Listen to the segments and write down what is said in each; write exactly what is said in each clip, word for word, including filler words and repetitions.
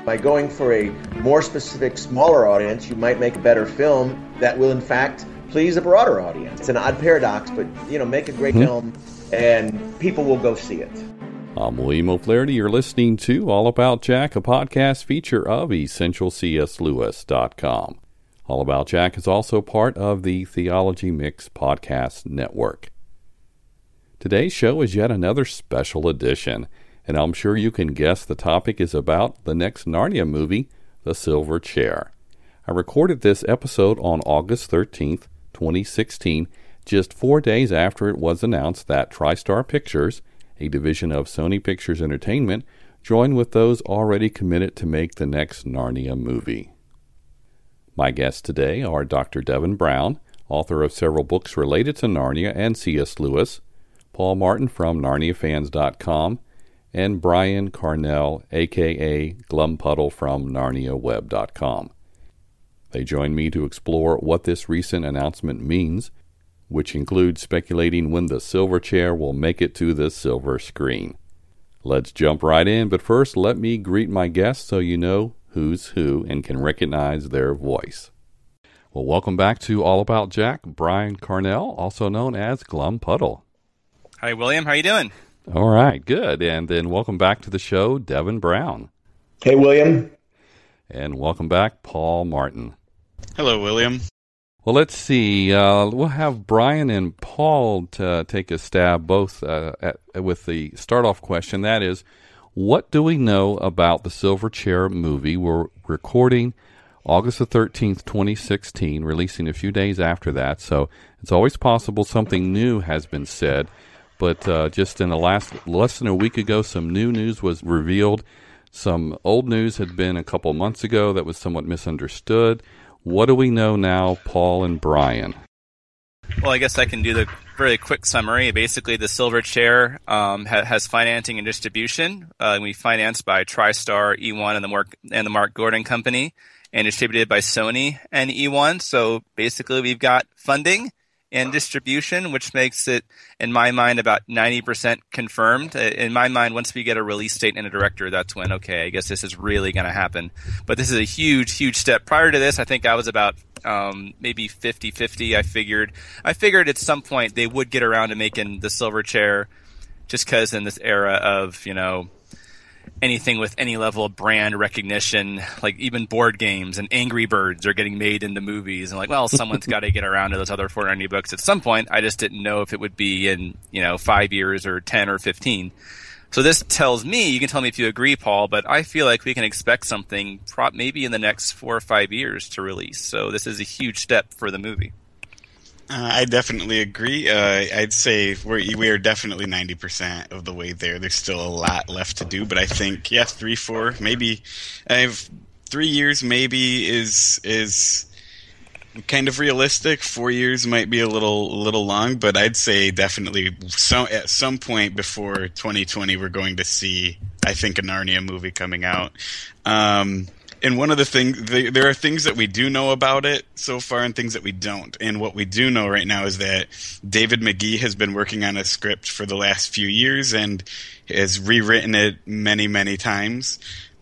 By going for a more specific, smaller audience, you might make a better film that will, in fact, please a broader audience. It's an odd paradox, but, you know, make a great mm-hmm. film and people will go see it. I'm William O'Flaherty. You're listening to All About Jack, a podcast feature of essential c s lewis dot com. All About Jack is also part of the Theology Mix podcast network. Today's show is yet another special edition, and I'm sure you can guess the topic is about the next Narnia movie, The Silver Chair. I recorded this episode on August thirteenth, twenty sixteen, just four days after it was announced that TriStar Pictures, a division of Sony Pictures Entertainment, joined with those already committed to make the next Narnia movie. My guests today are Doctor Devin Brown, author of several books related to Narnia and C S. Lewis, Paul Martin from Narnia Fans dot com, and Brian Carnell, a k a. Glumpuddle from Narnia Web dot com. They join me to explore what this recent announcement means, which includes speculating when the silver chair will make it to the silver screen. Let's jump right in, but first let me greet my guests so you know who's who and can recognize their voice. Well, welcome back to All About Jack, Brian Carnell, also known as Glumpuddle. Hi, William. How you doing? All right, good. And then welcome back to the show, Devin Brown. Hey, William. And welcome back, Paul Martin. Hello, William. Well, let's see. Uh, we'll have Brian and Paul to take a stab both uh, at, with the start-off question. That is, what do we know about the Silver Chair movie? We're recording August the thirteenth, twenty sixteen, releasing a few days after that. So it's always possible something new has been said. But uh, just in the last less than a week ago, some new news was revealed. Some old news had been a couple months ago that was somewhat misunderstood. What do we know now, Paul and Brian? Well, I guess I can do the very quick summary. Basically, the Silver Chair um, ha- has financing and distribution. Uh, we financed by TriStar, E one, and the Mark and the Mark Gordon Company, and distributed by Sony and E one. So basically, we've got funding and distribution, which makes it, in my mind, about ninety percent confirmed. In my mind, once we get a release date and a director, that's when, okay, I guess this is really going to happen. But this is a huge, huge step. Prior to this, I think I was about um, maybe fifty-fifty. I figured I figured at some point they would get around to making the Silver Chair, just because in this era of, you know, anything with any level of brand recognition, like even board games and Angry Birds are getting made into movies, and like, well, someone's got to get around to those other four ninety books at some point. I just didn't know if it would be in, you know, five years or ten or fifteen. So this tells me, you can tell me if you agree, Paul, but I feel like we can expect something pro- maybe in the next four or five years to release. So this is a huge step for the movie. Uh, I definitely agree. Uh, I'd say we're, we are definitely ninety percent of the way there. There's still a lot left to do, but I think, yeah, three, four, maybe I have three years maybe is is kind of realistic. Four years might be a little a little long, but I'd say definitely some, at some point before twenty twenty we're going to see, I think, a Narnia movie coming out. Um And one of the things, there are things that we do know about it so far and things that we don't. And what we do know right now is that David McGee has been working on a script for the last few years and has rewritten it many, many times.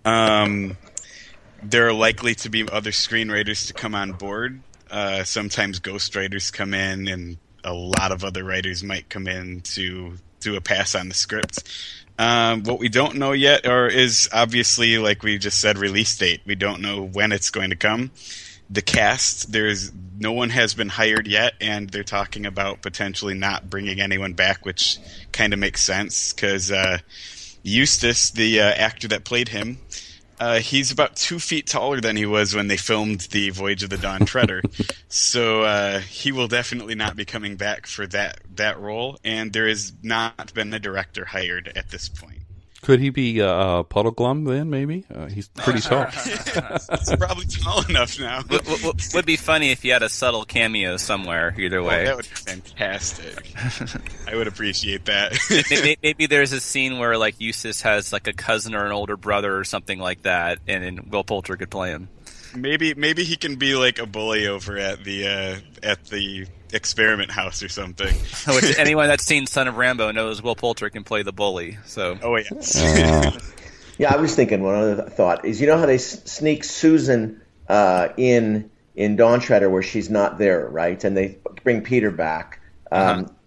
Um, there are likely to be other screenwriters to come on board. Uh, sometimes ghostwriters come in, and a lot of other writers might come in to do a pass on the script. Um, what we don't know yet or is obviously, like we just said, release date. We don't know when it's going to come. The cast, there's no one has been hired yet, and they're talking about potentially not bringing anyone back, which kind of makes sense because uh, Eustace, the uh, actor that played him, uh, he's about two feet taller than he was when they filmed the Voyage of the Dawn Treader. So uh, he will definitely not be coming back for that, that role, and there has not been a director hired at this point. Could he be uh, Puddleglum then, maybe? Uh, he's pretty tall. He's probably tall enough now. Would, would, would be funny if he had a subtle cameo somewhere, either way. Oh, that would be fantastic. I would appreciate that. maybe, maybe there's a scene where, like, Eustace has, like, a cousin or an older brother or something like that, and, and Will Poulter could play him. Maybe maybe he can be, like, a bully over at the uh, at the experiment house or something. Which anyone that's seen Son of Rambo knows Will Poulter can play the bully. So. Oh, yes. uh, Yeah, I was thinking one other thought is, you know how they s- sneak Susan uh, in in Dawn Treader where she's not there, right? And they bring Peter back. Um, Uh-huh.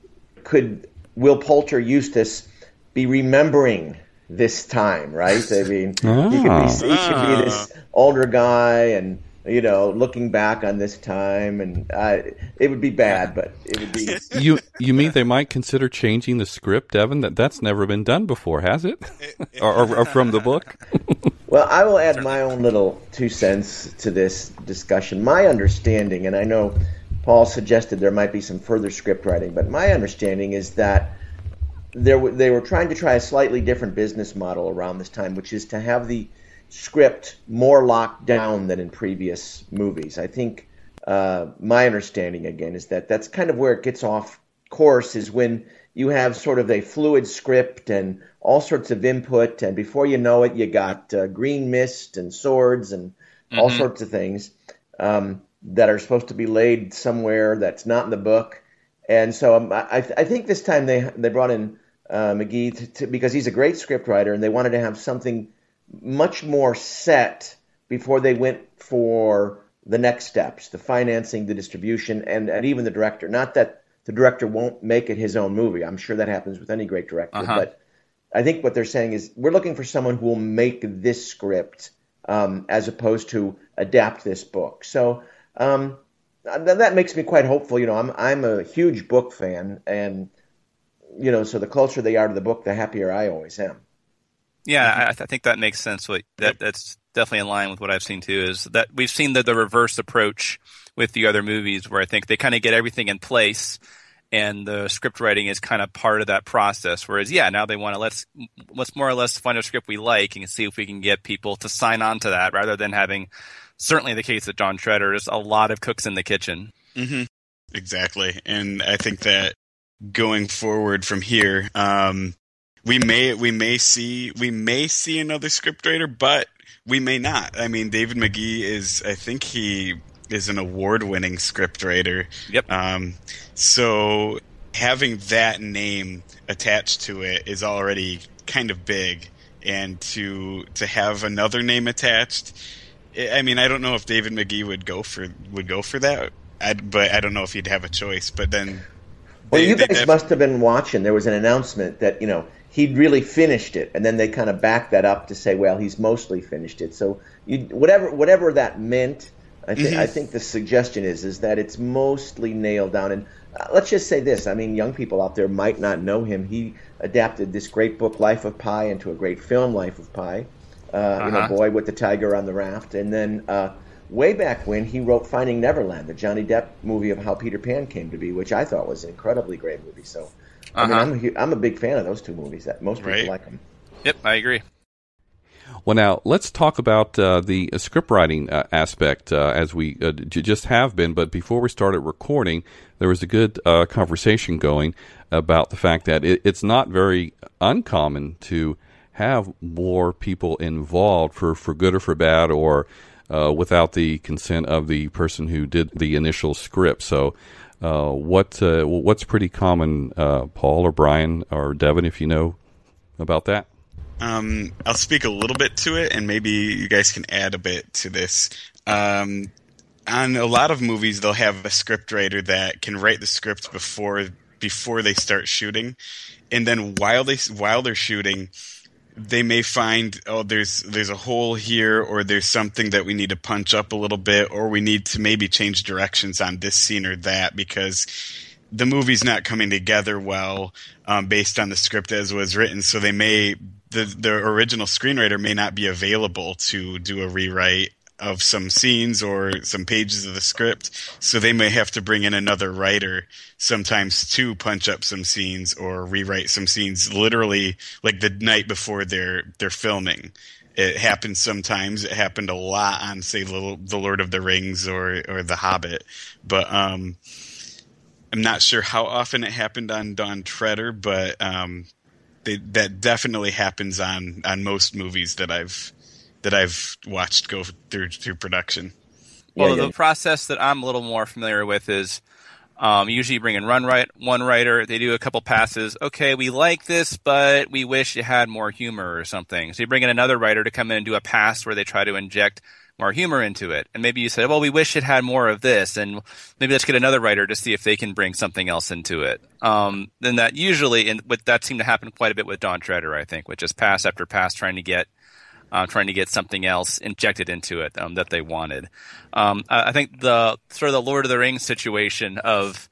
Could Will Poulter Eustace be remembering this time, right? I mean, Ah. he could be he could be Ah. this older guy, and you know, looking back on this time, and uh, it would be bad, but it would be. You you mean they might consider changing the script, Evan? That that's never been done before, has it? or, or, or from the book? Well, I will add my own little two cents to this discussion. My understanding, and I know Paul suggested there might be some further script writing, but my understanding is that there w- they were trying to try a slightly different business model around this time, which is to have the script more locked down than in previous movies. I think uh, my understanding, again, is that that's kind of where it gets off course, is when you have sort of a fluid script and all sorts of input, and before you know it, you got uh, green mist and swords and all Mhm. sorts of things um, that are supposed to be laid somewhere that's not in the book. And so um, I, I think this time they they brought in uh, McGee to, to, because he's a great scriptwriter, and they wanted to have something much more set before they went for the next steps, the financing, the distribution, and, and even the director. Not that the director won't make it his own movie. I'm sure that happens with any great director. Uh-huh. But I think what they're saying is we're looking for someone who will make this script um, as opposed to adapt this book. So um, th- that makes me quite hopeful. You know, I'm I'm a huge book fan, and you know, so the closer they are to the book, the happier I always am. Yeah, I, I think that makes sense. What that that's definitely in line with what I've seen too. Is that we've seen the, the reverse approach with the other movies, where I think they kind of get everything in place, and the script writing is kind of part of that process. Whereas, yeah, now they want to let's let's more or less find a script we like and see if we can get people to sign on to that, rather than having, certainly the case at Dawn Treader, is a lot of cooks in the kitchen. Mm-hmm. Exactly, and I think that going forward from here, um, we may we may see we may see another scriptwriter, but we may not. I mean, David McGee is, I think he is an award-winning scriptwriter. Yep. Um, so having that name attached to it is already kind of big, and to to have another name attached, I mean, I don't know if David McGee would go for would go for that, I'd, but I don't know if he'd have a choice. But then, Well, they- you they guys def- must have been watching. There was an announcement that, you know, he'd really finished it, and then they kind of backed that up to say, well, he's mostly finished it. So you, whatever whatever that meant, I, th- Mhm. I think the suggestion is is that it's mostly nailed down. And uh, let's just say this. I mean, young people out there might not know him. He adapted this great book, Life of Pi, into a great film, Life of Pi. Uh, You know, Uh-huh. Boy with the Tiger on the Raft. And then uh, way back when, he wrote Finding Neverland, the Johnny Depp movie of how Peter Pan came to be, which I thought was an incredibly great movie. So, I mean, Uh-huh. I'm a, hu- I'm a big fan of those two movies. That most people Right. like them. Yep, I agree. Well, now let's talk about uh, the script writing uh, aspect, uh, as we uh, j- just have been. But before we started recording, there was a good uh, conversation going about the fact that it, it's not very uncommon to have more people involved, for, for good or for bad, or uh, without the consent of the person who did the initial script. So, uh, what uh, what's pretty common, uh, Paul or Brian or Devin, if you know about that? Um, I'll speak a little bit to it, and maybe you guys can add a bit to this. Um, on a lot of movies, they'll have a scriptwriter that can write the script before before they start shooting, and then while they while they're shooting, they may find, oh, there's there's a hole here, or there's something that we need to punch up a little bit, or we need to maybe change directions on this scene or that, because the movie's not coming together well um, based on the script as was written. So they may the the original screenwriter may not be available to do a rewrite of some scenes or some pages of the script. So they may have to bring in another writer sometimes to punch up some scenes or rewrite some scenes literally like the night before they're they're filming. It happens sometimes. It happened a lot on, say, The Lord of the Rings or or The Hobbit. But um I'm not sure how often it happened on Dawn Treader, but um, they, that definitely happens on, on most movies that I've that I've watched go through through production. Well, Yeah, the yeah. process that I'm a little more familiar with is Um, usually you bring in run right, one writer, they do a couple passes. Okay, we like this, but we wish it had more humor or something. So you bring in another writer to come in and do a pass where they try to inject more humor into it. And maybe you say, well, we wish it had more of this, and maybe let's get another writer to see if they can bring something else into it. Um, then that usually, and with, that seemed to happen quite a bit with Dawn Treader, I think, with just pass after pass trying to get Uh, trying to get something else injected into it um, that they wanted. Um, I, I think the sort of the Lord of the Rings situation of,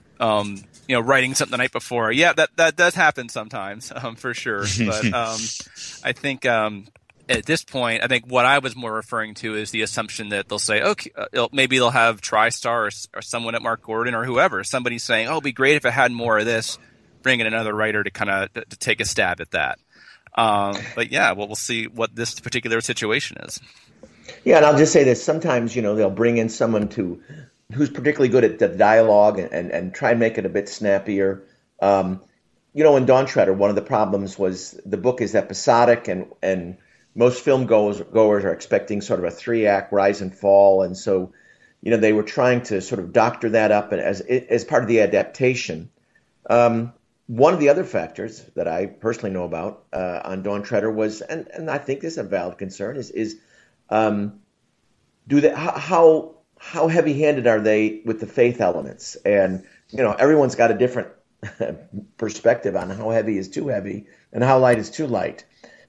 um, you know, writing something the night before. Yeah, that, that does happen sometimes, um, for sure. But um, I think um, at this point, I think what I was more referring to is the assumption that they'll say, okay, uh, maybe they'll have TriStar or, or someone at Mark Gordon or whoever, somebody saying, oh, it'd be great if it had more of this, bring in another writer to kind of to take a stab at that. Um, but yeah, well, we'll see what this particular situation is. Yeah, and I'll just say this. Sometimes, you know, they'll bring in someone to who's particularly good at the dialogue and, and, and try and make it a bit snappier. Um, you know, in Dawn Treader, one of the problems was the book is episodic, and, and most film goers, goers are expecting sort of a three-act rise and fall. And so, you know, they were trying to sort of doctor that up as, as part of the adaptation. Um One of the other factors that I personally know about uh, on Dawn Treader was, and, and I think this is a valid concern, is is um, do they how how heavy-handed are they with the faith elements? And you know, everyone's got a different perspective on how heavy is too heavy and how light is too light.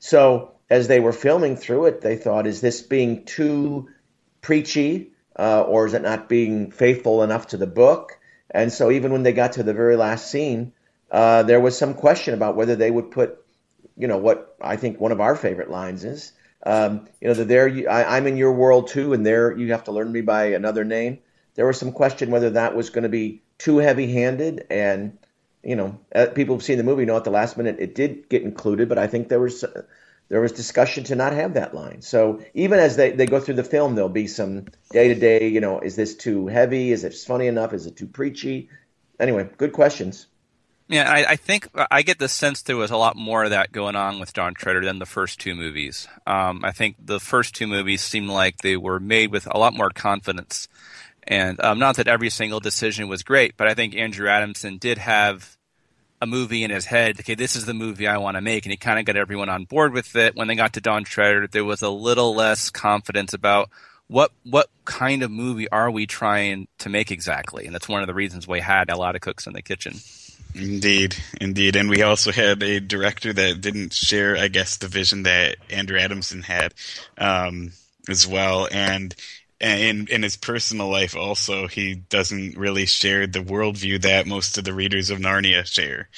So as they were filming through it, they thought, is this being too preachy, uh, or is it not being faithful enough to the book? And so even when they got to the very last scene, Uh, there was some question about whether they would put, you know, what I think one of our favorite lines is, um, you know, that there I, I'm in your world too, and there you have to learn me by another name. There was some question whether that was going to be too heavy-handed, and you know, uh, people who've seen the movie know at the last minute it did get included, but I think there was uh, there was discussion to not have that line. So even as they, they go through the film, there'll be some day-to-day, you know, is this too heavy? Is it funny enough? Is it too preachy? Anyway, good questions. Yeah, I, I think I get the sense there was a lot more of that going on with Dawn Treader than the first two movies. Um, I think the first two movies seemed like they were made with a lot more confidence. And um, not that every single decision was great, but I think Andrew Adamson did have a movie in his head. Okay, this is the movie I want to make. And he kind of got everyone on board with it. When they got to Dawn Treader, there was a little less confidence about what what kind of movie are we trying to make exactly. And that's one of the reasons we had a lot of cooks in the kitchen. Indeed, indeed. And we also had a director that didn't share, I guess, the vision that Andrew Adamson had um, as well. And in, in his personal life also, he doesn't really share the worldview that most of the readers of Narnia share.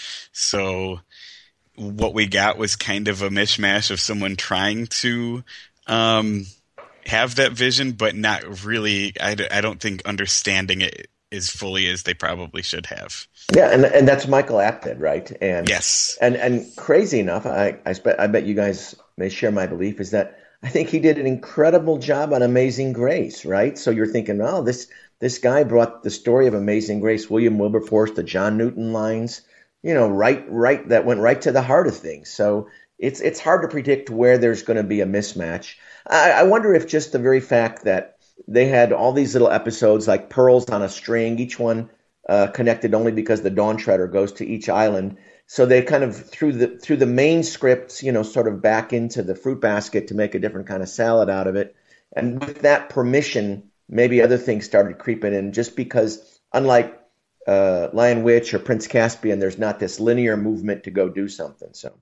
So what we got was kind of a mishmash of someone trying to um, have that vision, but not really, I, I don't think, understanding it as fully as they probably should have. Yeah, and and that's Michael Apted, right? And yes, and and crazy enough, I I, spe- I bet you guys may share my belief, is that I think he did an incredible job on Amazing Grace, right? So you're thinking, oh, this this guy brought the story of Amazing Grace, William Wilberforce, the John Newton lines, you know, right right that went right to the heart of things. So it's it's hard to predict where there's going to be a mismatch. I, I wonder if just the very fact that they had all these little episodes like pearls on a string, each one uh, connected only because the Dawn Treader goes to each island. So they kind of threw the through the main scripts, you know, sort of back into the fruit basket to make a different kind of salad out of it. And with that permission, maybe other things started creeping in, just because unlike uh, Lion Witch or Prince Caspian, there's not this linear movement to go do something. So.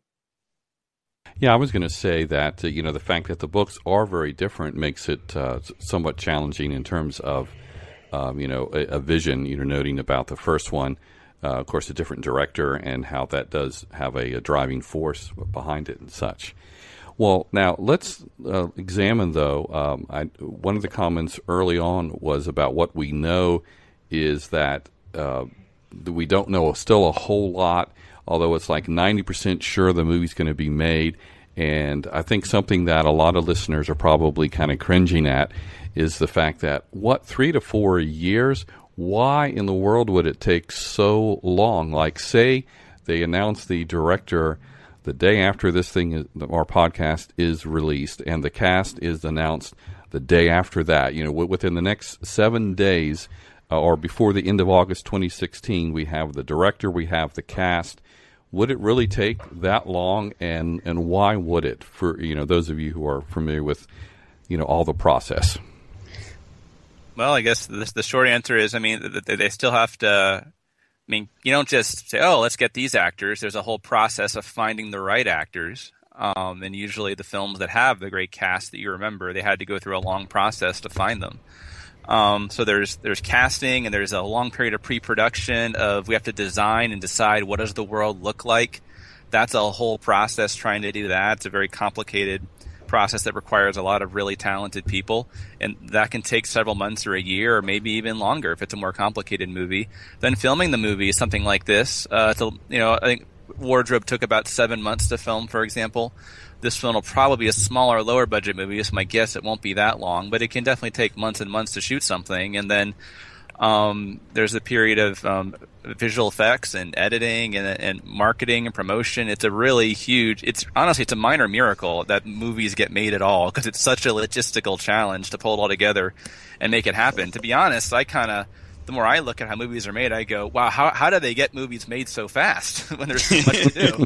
Yeah, I was going to say that, uh, you know, the fact that the books are very different makes it uh, somewhat challenging in terms of, um, you know, a, a vision, you know, noting about the first one, uh, of course, a different director and how that does have a, a driving force behind it and such. Well, now let's uh, examine, though, um, I, one of the comments early on was about what we know is that uh, we don't know still a whole lot, although it's like ninety percent sure the movie's going to be made. And I think something that a lot of listeners are probably kind of cringing at is the fact that, what, three to four years? Why in the world would it take so long? Like, say they announce the director the day after this thing, is, our podcast is released, and the cast is announced the day after that. You know, within the next seven days, uh, or before the end of August twenty sixteen, we have the director, we have the cast. Would it really take that long, and, and why would it, for you know those of you who are familiar with you know all the process? Well, I guess the, the short answer is, I mean, they, they still have to. I mean, you don't just say, "Oh, let's get these actors." There's a whole process of finding the right actors, um, and usually the films that have the great cast that you remember, they had to go through a long process to find them. Um, so there's there's casting, and there's a long period of pre-production of we have to design and decide what does the world look like. That's a whole process trying to do that. It's a very complicated process that requires a lot of really talented people, and that can take several months or a year or maybe even longer if it's a more complicated movie. Then filming the movie is something like this. Uh, to, you know, I think Wardrobe took about seven months to film, for example. This film will probably be a smaller, lower budget movie, so my guess it won't be that long, but it can definitely take months and months to shoot something. And then um, there's a period of um, visual effects and editing and, and marketing and promotion. It's a really huge, it's honestly, it's a minor miracle that movies get made at all, because it's such a logistical challenge to pull it all together and make it happen. To be honest, I kind of, the more I look at how movies are made, I go, wow, how, how do they get movies made so fast when there's so much to do?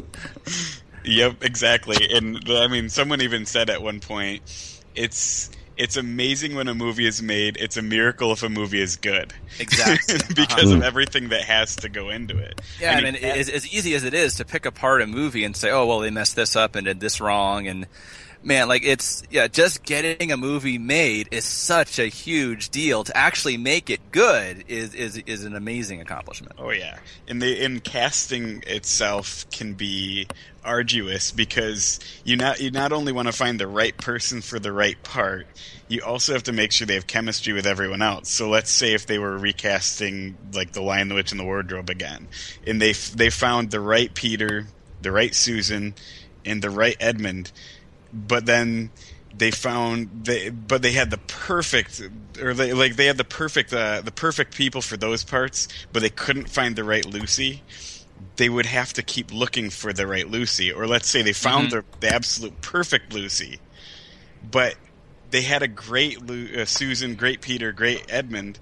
Yep, exactly. And I mean, someone even said at one point, it's it's amazing when a movie is made. It's a miracle if a movie is good. Exactly. Because uh-huh. of everything that has to go into it. Yeah, I I mean, mean, as, as easy as it is to pick apart a movie and say, oh, well, they messed this up and did this wrong, and man, like it's, yeah, just getting a movie made is such a huge deal. To actually make it good is is is an amazing accomplishment. Oh yeah, and the in casting itself can be arduous, because you not you not only want to find the right person for the right part, you also have to make sure they have chemistry with everyone else. So let's say if they were recasting like The Lion, the Witch, and the Wardrobe again, and they they found the right Peter, the right Susan, and the right Edmund, but then they found they but they had the perfect or they like they had the perfect uh, the perfect people for those parts, but they couldn't find the right Lucy. They would have to keep looking for the right Lucy. Or let's say they found mm-hmm. the, the absolute perfect Lucy, but they had a great Lu- uh, Susan, great Peter, great Edmund,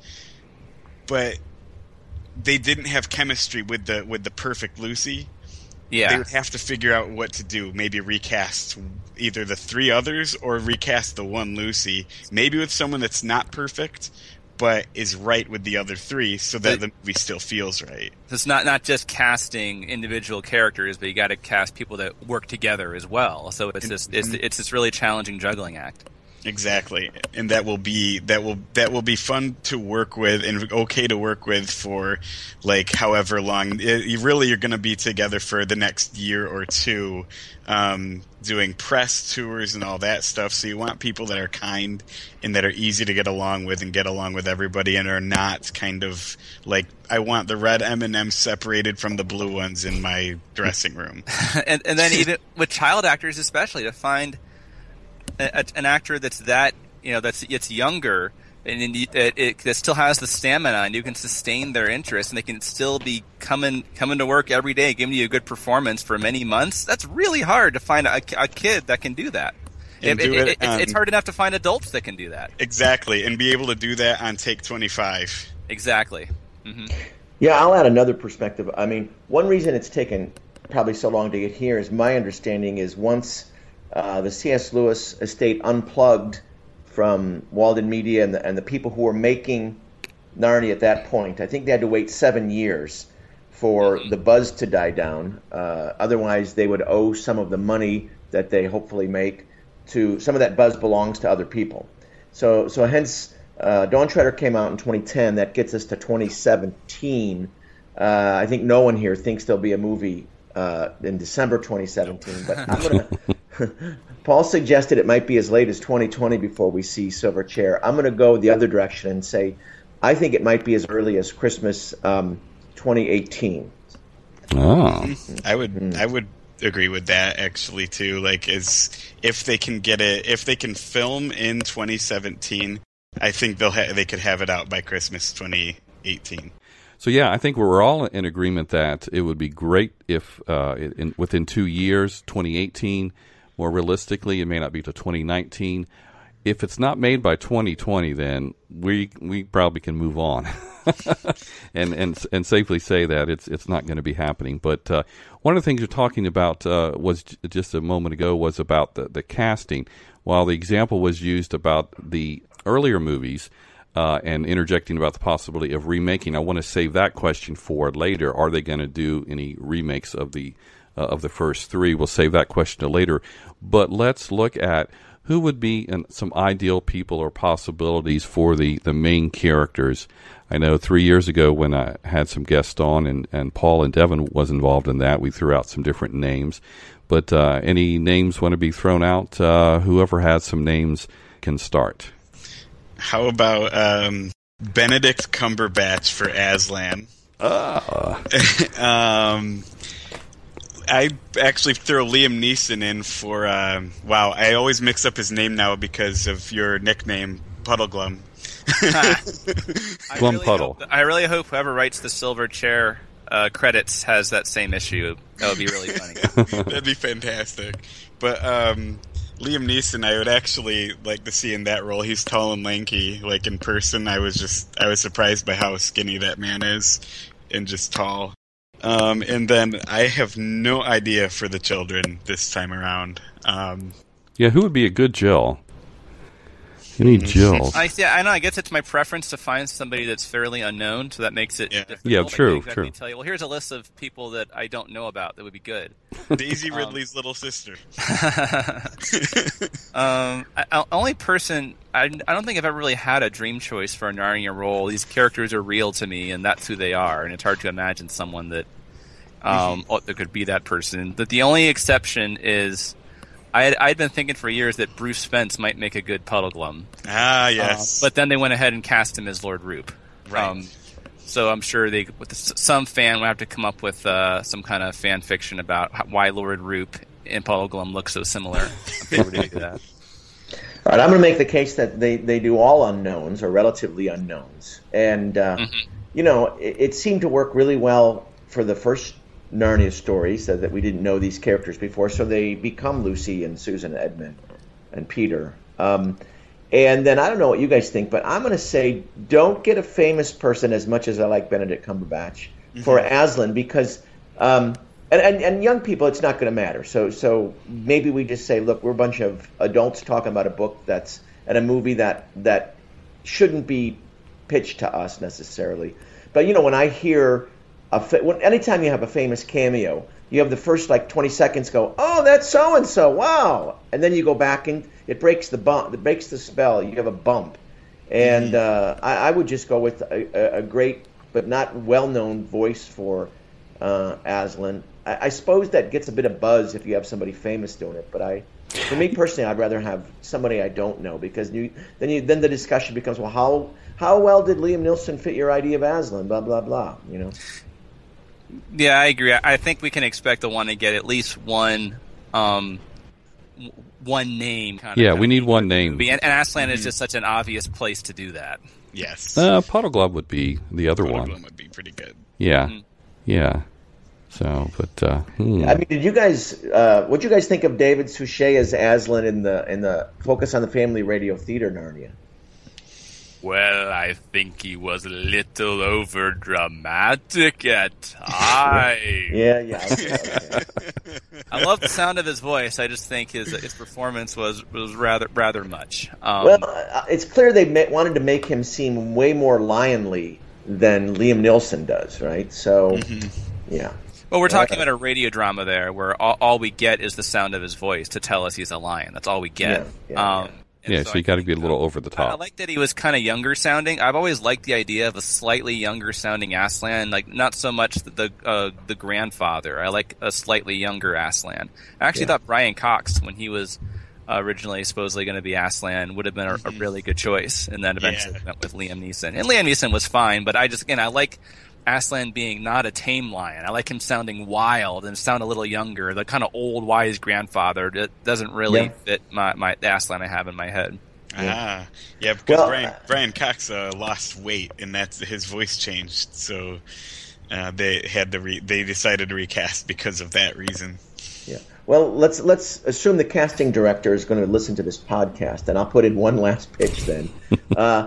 but they didn't have chemistry with the with the perfect Lucy. Yeah. They would have to figure out what to do. Maybe recast either the three others or recast the one Lucy. Maybe with someone that's not perfect, but is right with the other three, so that but, the movie still feels right. It's not not just casting individual characters, but you got to cast people that work together as well. So it's this it's it's this really challenging juggling act. Exactly, and that will be that will that will be fun to work with and okay to work with for like however long. It, you really you're going to be together for the next year or two, um, doing press tours and all that stuff. So you want people that are kind and that are easy to get along with and get along with everybody, and are not kind of like, I want the red M and M's separated from the blue ones in my dressing room. and and then even with child actors, especially, to find A, an actor that's that you know that's it's younger and it, it, that still has the stamina, and you can sustain their interest, and they can still be coming coming to work every day, giving you a good performance for many months. That's really hard to find a, a kid that can do that. It, do it, it, um, it's hard enough to find adults that can do that. Exactly, and be able to do that on take twenty-five. Exactly. Mm-hmm. Yeah, I'll add another perspective. I mean, one reason it's taken probably so long to get here is my understanding is once Uh, the C S. Lewis estate unplugged from Walden Media and the, and the people who were making Narnia at that point. I think they had to wait seven years for the buzz to die down. Uh, otherwise, they would owe some of the money that they hopefully make to some of that buzz belongs to other people. So, so hence, uh, Dawn Treader came out in twenty ten. That gets us to twenty seventeen. Uh, I think no one here thinks there'll be a movie uh, in December twenty seventeen, but I'm gonna. Paul suggested it might be as late as twenty twenty before we see Silver Chair. I'm going to go the other direction and say I think it might be as early as Christmas um, twenty eighteen. Oh, I would mm. I would agree with that actually too. Like, as if they can get it, if they can film in twenty seventeen, I think they'll ha- they could have it out by Christmas twenty eighteen. So yeah, I think we're all in agreement that it would be great if uh, in, within two years, twenty eighteen. More realistically, it may not be to twenty nineteen. If it's not made by twenty twenty, then we we probably can move on. and and and safely say that it's it's not going to be happening. But uh, one of the things you're talking about uh, was j- just a moment ago was about the, the casting. While the example was used about the earlier movies uh, and interjecting about the possibility of remaking, I want to save that question for later. Are they going to do any remakes of the uh, of the first three? We'll save that question to later. But let's look at who would be in some ideal people or possibilities for the, the main characters. I know three years ago when I had some guests on, and, and Paul and Devin was involved in that, we threw out some different names. But uh, any names want to be thrown out? Uh, whoever has some names can start. How about um, Benedict Cumberbatch for Aslan? Uh. um, I actually throw Liam Neeson in for, uh, wow, I always mix up his name now because of your nickname, Puddleglum. Glum really Puddle. Hope, I really hope whoever writes the Silver Chair uh, credits has that same issue. That would be really funny. That'd be fantastic. But um, Liam Neeson, I would actually like to see in that role. He's tall and lanky. Like in person, I was just, I was surprised by how skinny that man is and just tall. Um, and then I have no idea for the children this time around. Um, yeah, who would be a good Jill? You need Jill. I yeah, I know. I guess it's my preference to find somebody that's fairly unknown, so that makes it Yeah. difficult. Yeah, I can't true, exactly true. Tell you, well, here's a list of people that I don't know about that would be good. Daisy Ridley's little sister. um, I, I, only person I, I don't think I've ever really had a dream choice for a Narnia role. These characters are real to me, and that's who they are. And it's hard to imagine someone that um oh, that could be that person. But the only exception is I had, I'd been thinking for years that Bruce Spence might make a good Puddleglum. Ah, yes. Uh, but then they went ahead and cast him as Lord Roop. Right. Um, so I'm sure they, with the, some fan, will have to come up with uh, some kind of fan fiction about how, why Lord Roop and Puddleglum look so similar. I'm sure they do that. All right, I'm going to make the case that they, they do all unknowns or relatively unknowns. And, uh, Mm-hmm. you know, it, it seemed to work really well for the first Narnia story, so that we didn't know these characters before, so they become Lucy and Susan and Edmund and Peter. Um, and then I don't know what you guys think, but I'm going to say don't get a famous person as much as I like Benedict Cumberbatch mm-hmm. for Aslan, because um, and, and, and young people, it's not going to matter. So so maybe we just say, look, we're a bunch of adults talking about a book that's and a movie that that shouldn't be pitched to us necessarily. But you know, when I hear A fa- when, anytime you have a famous cameo, you have the first like twenty seconds go, oh, that's so and so, wow, and then you go back and it breaks the bump, it breaks the spell. You have a bump, and uh, I, I would just go with a, a great but not well-known voice for uh, Aslan. I, I suppose that gets a bit of buzz if you have somebody famous doing it, but I, for me personally, I'd rather have somebody I don't know, because you, then you then the discussion becomes, well, how how well did Liam Neeson fit your idea of Aslan? Blah blah blah, you know. Yeah, I agree. I think we can expect to want to get at least one, um, one name. Kind Yeah, of we need one name. And, and Aslan mm-hmm. is just such an obvious place to do that. Yes. Uh, Puddleglum would be the other Puddleglum one. would be pretty good. Yeah, Mm-hmm. yeah. So, but uh, hmm. I mean, did you guys? Uh, what did you guys think of David Suchet as Aslan in the in the Focus on the Family Radio Theater Narnia? Well, I think he was a little over dramatic at times. Yeah, yeah. Okay, okay. I love the sound of his voice. I just think his his performance was, was rather rather much. Um, Well, uh, it's clear they ma- wanted to make him seem way more lionly than Liam Neeson does, right? So, Mm-hmm. yeah. well, we're talking uh, about a radio drama there, where all, all we get is the sound of his voice to tell us he's a lion. That's all we get. Yeah, yeah, um, yeah. and yeah, so I you got to think, be a little uh, over the I top. like that he was kind of younger sounding. I've always liked the idea of a slightly younger sounding Aslan, like not so much the the, uh, the grandfather. I like a slightly younger Aslan. I actually Yeah. thought Brian Cox, when he was uh, originally supposedly going to be Aslan, would have been a, a really good choice, and then eventually Yeah. went with Liam Neeson. And Liam Neeson was fine, but I just again I like Aslan being not a tame lion. I like him sounding wild and sound a little younger. The kind of old wise grandfather that doesn't really Yeah. fit my my the Aslan I have in my head. Ah, yeah, because Well, Brian uh, Brian Cox uh, lost weight, and that's his voice changed. So uh, they had to re- they decided to recast because of that reason. Yeah. Well, let's let's assume the casting director is going to listen to this podcast, and I'll put in one last pitch then. uh,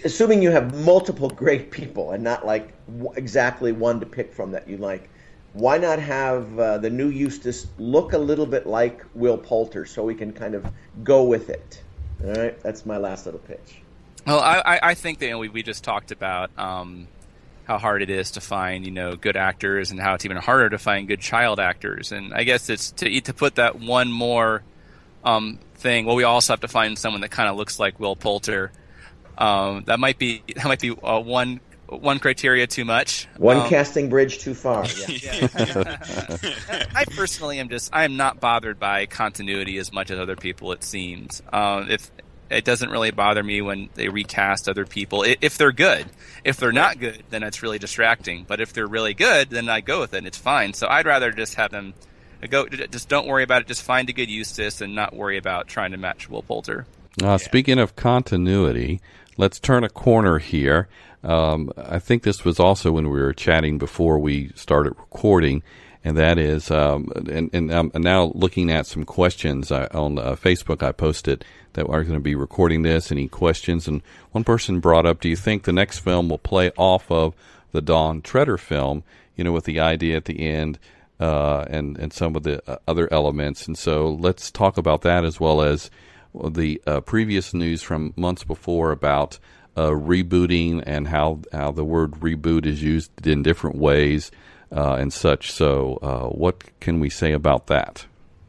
assuming you have multiple great people and not like w- exactly one to pick from that you like, why not have uh, the new Eustace look a little bit like Will Poulter so we can kind of go with it? All right, that's my last little pitch. Well, I, I think that you know, we we just talked about um, how hard it is to find you know good actors and how it's even harder to find good child actors, and I guess it's to to put that one more um, thing. Well, we also have to find someone that kind of looks like Will Poulter. Um, that might be that might be uh, one one criteria too much. One um, casting bridge too far. Yeah. Yeah. I personally am just I am not bothered by continuity as much as other people. It seems um, if it doesn't really bother me when they recast other people if they're good. If they're not good, then it's really distracting. But if they're really good, then I go with it. And it's fine. So I'd rather just have them go. Just don't worry about it. Just find a good Eustace and not worry about trying to match Will Poulter. Uh, Yeah. Speaking of continuity, let's turn a corner here. Um, I think this was also when we were chatting before we started recording, and that is, um, and, and I'm now looking at some questions I, on uh, Facebook. I posted that we're going to be recording this. Any questions? And one person brought up, do you think the next film will play off of the Dawn Treader film, you know, with the idea at the end uh, and, and some of the uh, other elements? And so let's talk about that as well as the uh, previous news from months before about uh, rebooting and how, how the word reboot is used in different ways uh, and such. So uh, what can we say about that?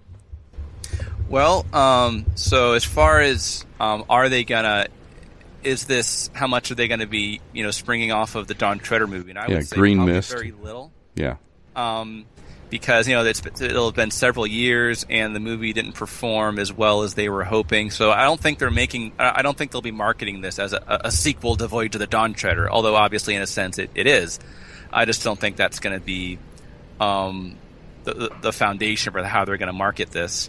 Well, um, so as far as um, are they gonna? Is this how much are they going to be? You know, springing off of the Dawn Treader movie? And I Yeah, would say Green probably Mist. very little. Yeah. Um, because you know it's, it'll have been several years, and the movie didn't perform as well as they were hoping. So I don't think they're making. I don't think they'll be marketing this as a, a sequel to Voyage to the Dawn Treader. Although obviously, in a sense, it, it is. I just don't think that's going to be um, the, the foundation for how they're going to market this.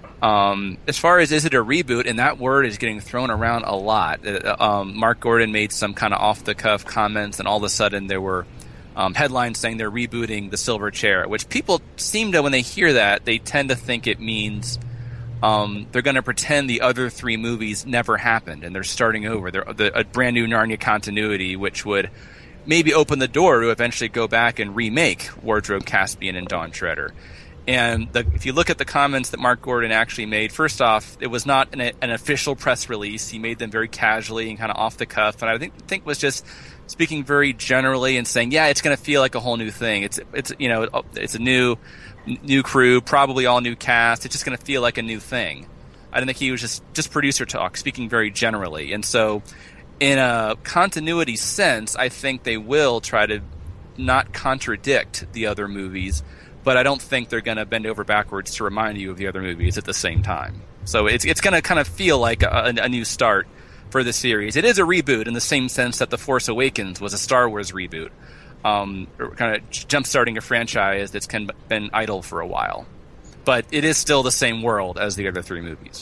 Um, as far as is it a reboot, and that word is getting thrown around a lot. Uh, um, Mark Gordon made some kind of off-the-cuff comments, and all of a sudden there were um, headlines saying they're rebooting The Silver Chair, which people seem to, when they hear that, they tend to think it means um, they're going to pretend the other three movies never happened, and they're starting over. They're the, a brand new Narnia continuity, which would maybe open the door to eventually go back and remake Wardrobe Caspian and Dawn Treader. And the, if you look at the comments that Mark Gordon actually made, first off, it was not an, an official press release. He made them very casually and kind of off the cuff, and I think think was just speaking very generally and saying, "Yeah, it's going to feel like a whole new thing. It's it's you know it's a new new crew, probably all new cast. It's just going to feel like a new thing." I don't think he was just just producer talk, speaking very generally, and so in a continuity sense, I think they will try to not contradict the other movies. But I don't think they're going to bend over backwards to remind you of the other movies at the same time. So it's it's going to kind of feel like a, a new start for the series. It is a reboot in the same sense that The Force Awakens was a Star Wars reboot, um, kind of jump-starting a franchise that's kind of been idle for a while. But it is still the same world as the other three movies.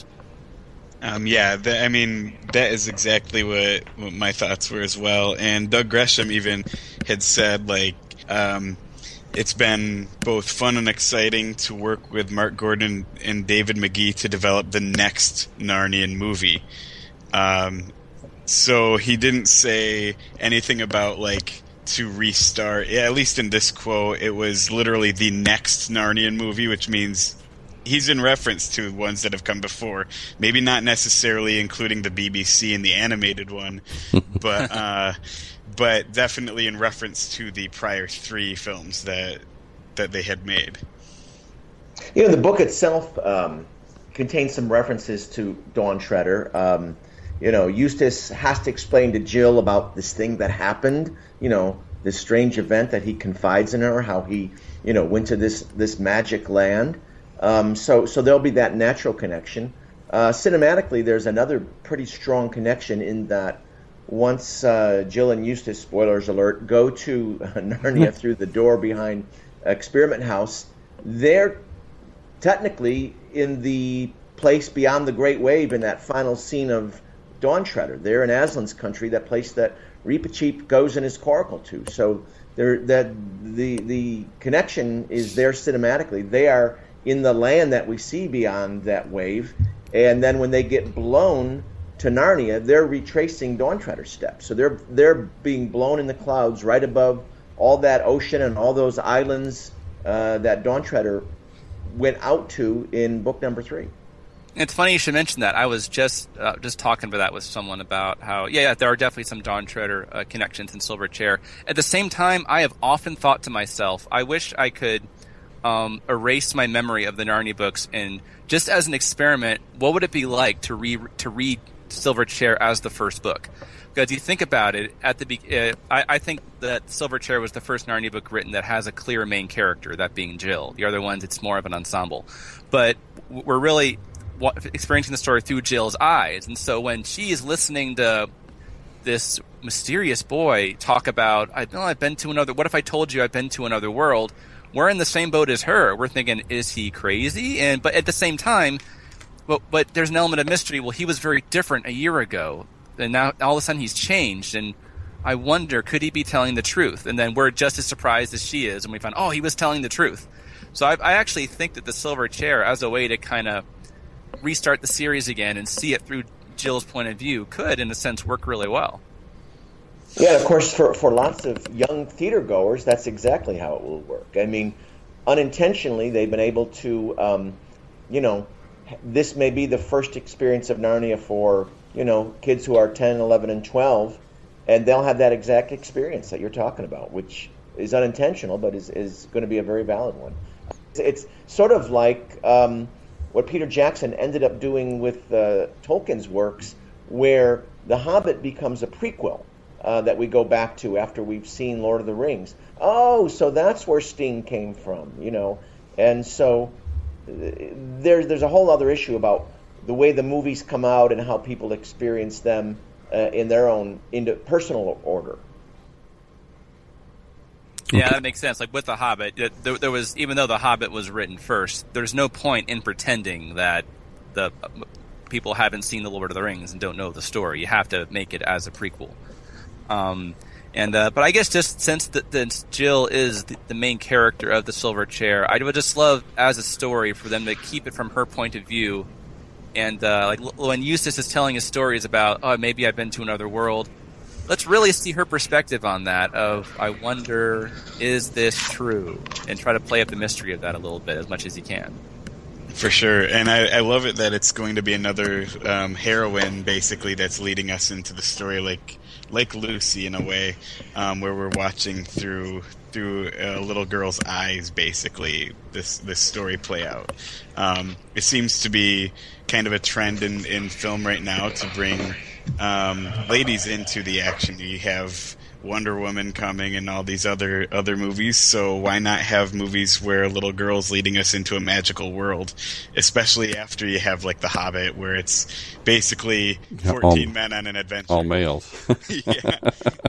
Um, yeah, the, I mean, that is exactly what, what my thoughts were as well. And Doug Gresham even had said, like... Um, It's been both fun and exciting to work with Mark Gordon and David McGee to develop the next Narnian movie. Um, so he didn't say anything about, like, to restart. At least in this quote, it was literally the next Narnian movie, which means he's in reference to ones that have come before. Maybe not necessarily including the B B C and the animated one, but... Uh, but definitely in reference to the prior three films that that they had made. You know, the book itself um, contains some references to Dawn Treader. Um, you know, Eustace has to explain to Jill about this thing that happened, you know, this strange event that he confides in her, how he, you know, went to this, this magic land. Um, so, so there'll be that natural connection. Uh, cinematically, there's another pretty strong connection in that once uh, Jill and Eustace, spoilers alert, go to uh, Narnia through the door behind Experiment House, they're technically in the place beyond the Great Wave in that final scene of Dawn Treader. They're in Aslan's country, that place that Reepicheep goes in his coracle to. So they're, that the the connection is there cinematically. They are in the land that we see beyond that wave, and then when they get blown to Narnia, they're retracing Dawn Treader's steps. So they're they're being blown in the clouds right above all that ocean and all those islands uh, that Dawn Treader went out to in book number three. It's funny you should mention that. I was just uh, just talking about that with someone about how, yeah, yeah there are definitely some Dawn Treader uh, connections in Silver Chair. At the same time, I have often thought to myself, I wish I could um, erase my memory of the Narnia books, and just as an experiment, what would it be like to re- to read Silver Chair as the first book? Because you think about it, at the be- uh, I, I think that Silver Chair was the first Narnia book written that has a clear main character, that being Jill. The other ones, it's more of an ensemble. But we're really experiencing the story through Jill's eyes. And so when she is listening to this mysterious boy talk about, I know I've been to another, what if I told you I've been to another world? We're in the same boat as her. We're thinking, is he crazy? And but at the same time, but, but there's an element of mystery. Well, he was very different a year ago. And now all of a sudden he's changed. And I wonder, could he be telling the truth? And then we're just as surprised as she is. And we find, oh, he was telling the truth. So I, I actually think that the Silver Chair, as a way to kind of restart the series again and see it through Jill's point of view, could, in a sense, work really well. Yeah, of course, for, for lots of young theater goers, that's exactly how it will work. I mean, unintentionally, they've been able to, um, you know, this may be the first experience of Narnia for, you know, kids who are ten, eleven, and twelve, and they'll have that exact experience that you're talking about, which is unintentional, but is, is going to be a very valid one. It's sort of like um, what Peter Jackson ended up doing with uh, Tolkien's works, where The Hobbit becomes a prequel uh, that we go back to after we've seen Lord of the Rings. Oh, so that's where Sting came from, you know. And so uh, there, there's a whole other issue about the way the movies come out and how people experience them uh, in their own into personal order. Yeah, that makes sense. Like with The Hobbit, it, there, there was, even though The Hobbit was written first, there's no point in pretending that the uh, people haven't seen The Lord of the Rings and don't know the story. You have to make it as a prequel. Um, and uh, but I guess just since the, the Jill is the, the main character of the Silver Chair, I would just love as a story for them to keep it from her point of view. And uh, like when Eustace is telling his stories about, oh, maybe I've been to another world, let's really see her perspective on that of, I wonder, is this true? And try to play up the mystery of that a little bit as much as you can. For sure. And I, I love it that it's going to be another um, heroine, basically, that's leading us into the story, like like Lucy in a way, um, where we're watching through through a little girl's eyes, basically, this, this story play out. Um, it seems to be kind of a trend in, in film right now to bring um, ladies into the action. You have Wonder Woman coming and all these other other movies, so why not have movies where a little girl's leading us into a magical world, especially after you have like The Hobbit, where it's basically fourteen all, men on an adventure. All males. Yeah.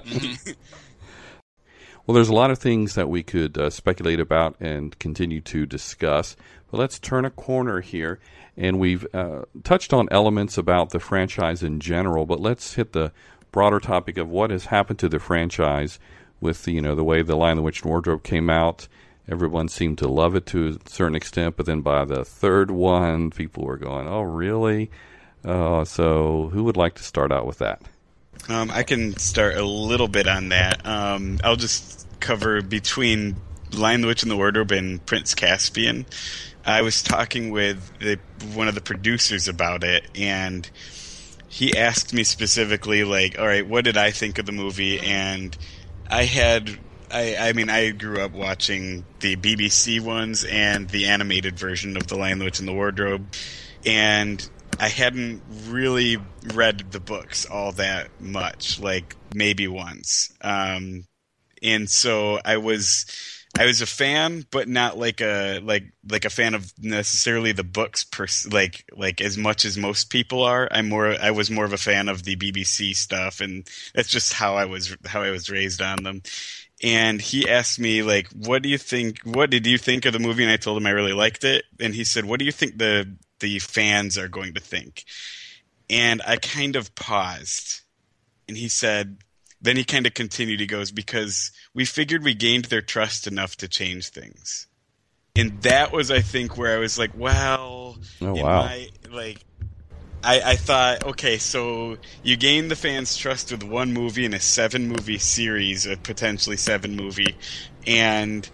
Well, there's a lot of things that we could uh, speculate about and continue to discuss, but let's turn a corner here. And we've uh, touched on elements about the franchise in general, but let's hit the broader topic of what has happened to the franchise with, you know, the way The Lion, the Witch, and Wardrobe came out. Everyone seemed to love it to a certain extent, but then by the third one, people were going, oh, really? Uh, so who would like to start out with that? Um, I can start a little bit on that. Um, I'll just cover between Lion, the Witch, and the Wardrobe and Prince Caspian. I was talking with the, one of the producers about it, and he asked me specifically, like, all right, what did I think of the movie? And I had, I, I mean, I grew up watching the B B C ones and the animated version of The Lion, the Witch, and the Wardrobe, and I hadn't really read the books all that much, like maybe once. Um, and so I was... I was a fan, but not like a like like a fan of necessarily the books, pers- like like as much as most people are. I'm more I was more of a fan of the B B C stuff, and that's just how I was how I was raised on them. And he asked me, like, what do you think? What did you think of the movie? And I told him I really liked it. And he said, what do you think the the fans are going to think? And I kind of paused, and he said. Then he kind of continued. He goes, because we figured we gained their trust enough to change things. And that was, I think, where I was like, well, oh, in wow. my, like, I, I thought, okay, so you gain the fans' trust with one movie in a seven-movie series, a potentially seven-movie, and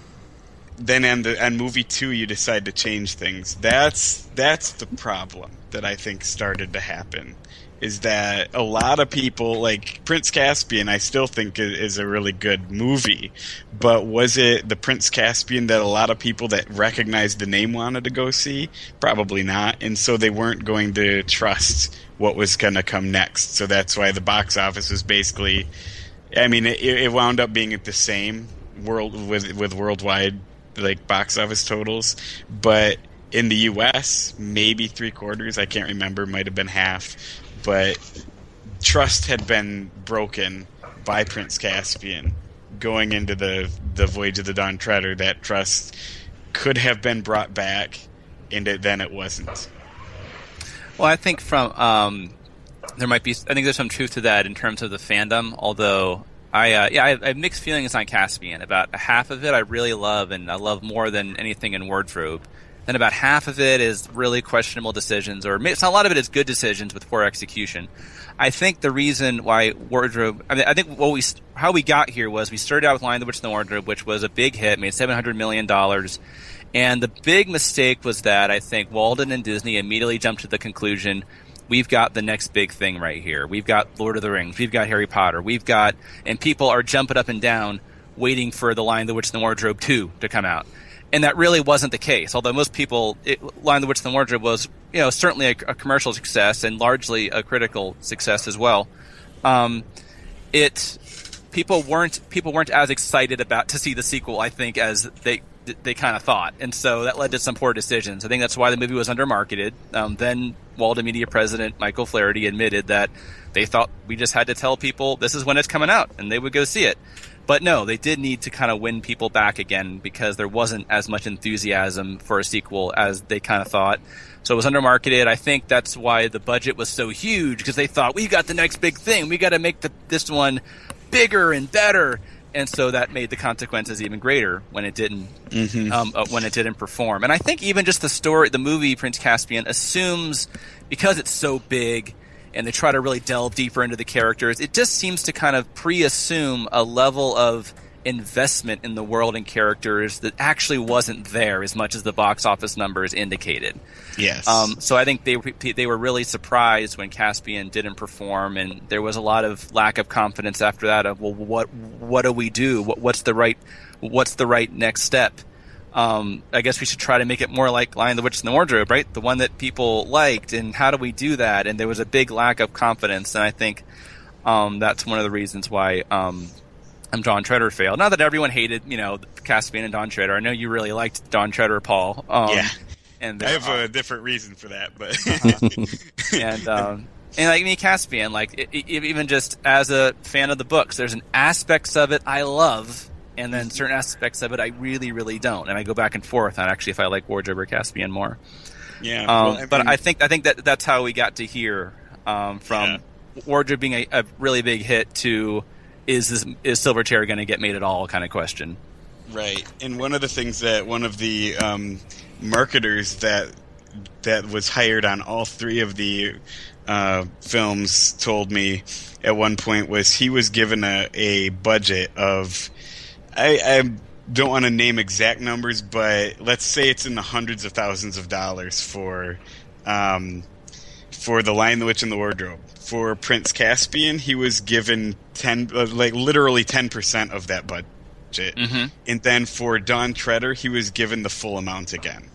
then on, the, on movie two you decide to change things. That's that's the problem that I think started to happen, is that a lot of people, like Prince Caspian, I still think is a really good movie, but was it the Prince Caspian that a lot of people that recognized the name wanted to go see? Probably not, and so they weren't going to trust what was going to come next. So that's why the box office was basically, I mean, it, it wound up being at the same world with with worldwide like box office totals, but in the U S maybe three quarters. I can't remember, might have been half. But trust had been broken by Prince Caspian going into the, the Voyage of the Dawn Treader. That trust could have been brought back, and it, then it wasn't. Well, I think from um, there might be. I think there's some truth to that in terms of the fandom. Although I, uh, yeah, I have, I have mixed feelings on Caspian. About half of it I really love, and I love more than anything in Wardrobe. Then about half of it is really questionable decisions, or it's not, a lot of it is good decisions with poor execution. I think the reason why Wardrobe, I mean, I think what we, how we got here was we started out with Lion, the Witch, and the Wardrobe, which was a big hit, made seven hundred million dollars. And the big mistake was that I think Walden and Disney immediately jumped to the conclusion, we've got the next big thing right here. We've got Lord of the Rings. We've got Harry Potter. We've got, and people are jumping up and down waiting for the Lion, the Witch, and the Wardrobe two to come out. And that really wasn't the case. Although most people, it, Lion, the Witch, and the Wardrobe was, you know, certainly a, a commercial success and largely a critical success as well. Um, it people weren't people weren't as excited about to see the sequel, I think, as they they kind of thought, and so that led to some poor decisions. I think that's why the movie was undermarketed. Um, then Walden Media president Michael Flaherty admitted that they thought we just had to tell people this is when it's coming out, and they would go see it. But no, they did need to kind of win people back again because there wasn't as much enthusiasm for a sequel as they kind of thought. So it was undermarketed. I think that's why the budget was so huge, because they thought, we got the next big thing. We got to make the, this one bigger and better. And so that made the consequences even greater when it didn't mm-hmm. um, uh, when it didn't perform. And I think even just the story, the movie Prince Caspian assumes, because it's so big, and they try to really delve deeper into the characters, it just seems to kind of pre-assume a level of investment in the world and characters that actually wasn't there as much as the box office numbers indicated. Yes. Um, so I think they they were really surprised when Caspian didn't perform, and there was a lot of lack of confidence after that. Of well, what what do we do? What, what's the right what's the right next step? Um, I guess we should try to make it more like Lion, the Witch, and the Wardrobe, right? The one that people liked, and how do we do that? And there was a big lack of confidence, and I think um, that's one of the reasons why um, Dawn Treader failed. Not that everyone hated, you know, Caspian and Dawn Treader. I know you really liked Dawn Treader, Paul. Um, yeah, and I have a different reason for that, but uh-huh. and um, and like me, Caspian, like it, it, even just as a fan of the books, there's an aspects of it I love. And then certain aspects of it I really, really don't, and I go back and forth on actually if I like Wardrobe or Caspian more. Yeah, um, well, I mean, but I think I think that that's how we got to here, um, from yeah. Wardrobe being a, a really big hit to is this is Silverchair going to get made at all kind of question. Right, and one of the things that one of the um, marketers that that was hired on all three of the uh, films told me at one point was he was given a, a budget of. I, I don't want to name exact numbers, but let's say it's in the hundreds of thousands of dollars for um, for The Lion, the Witch, and the Wardrobe. For Prince Caspian, he was given ten, uh, like literally ten percent of that budget, mm-hmm. and then for Dawn Treader, he was given the full amount again.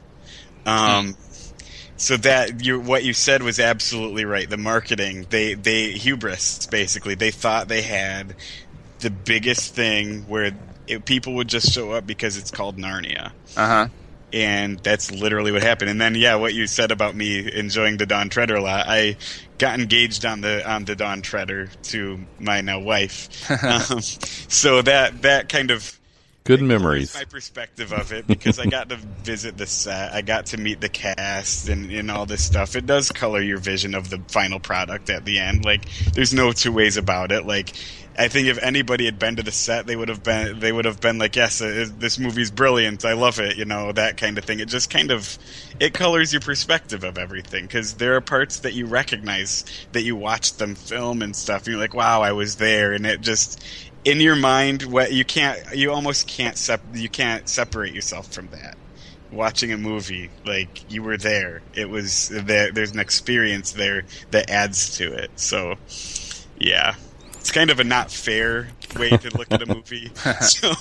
Um, mm. So that you, what you said was absolutely right. The marketing, they they hubris basically. They thought they had the biggest thing where. It, people would just show up because it's called Narnia. Uh-huh. And that's literally what happened. And then, yeah, what you said about me enjoying the Dawn Treader a lot, I got engaged on the on the Dawn Treader to my now wife. um, so that that kind of good memories. My perspective of it, because I got to visit the set, I got to meet the cast and, and all this stuff. It does color your vision of the final product at the end. Like, there's no two ways about it. Like, I think if anybody had been to the set, they would have been they would have been like, yes, uh, this movie's brilliant, I love it, you know, that kind of thing. It just kind of it colors your perspective of everything, because there are parts that you recognize that you watched them film and stuff, and you're like, wow, I was there, and it just in your mind, what you can't you almost can't sep- you can't separate yourself from that. Watching a movie, like, you were there. It was there. There's an experience there that adds to it. So, yeah. It's kind of a not fair way to look at a movie. So,